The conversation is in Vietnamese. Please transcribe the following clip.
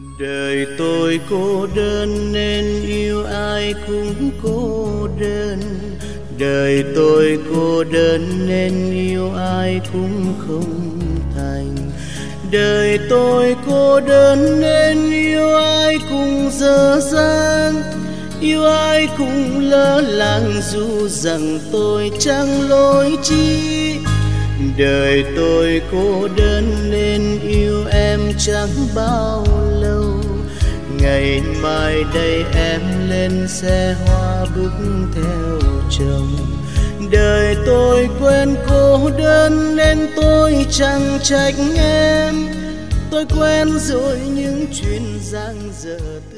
Đời tôi cô đơn nên yêu ai cũng cô đơn. Đời tôi cô đơn nên yêu ai cũng không thành. Đời tôi cô đơn nên yêu ai cũng dở dang, yêu ai cũng lỡ làng dù rằng tôi chẳng lỗi chi. Đời tôi cô đơn nên yêu em chẳng bao lâu. Ngày mai đây em lên xe hoa bước theo chồng. Đời tôi quen cô đơn nên tôi chẳng trách em. Tôi quen rồi những chuyện dang dở.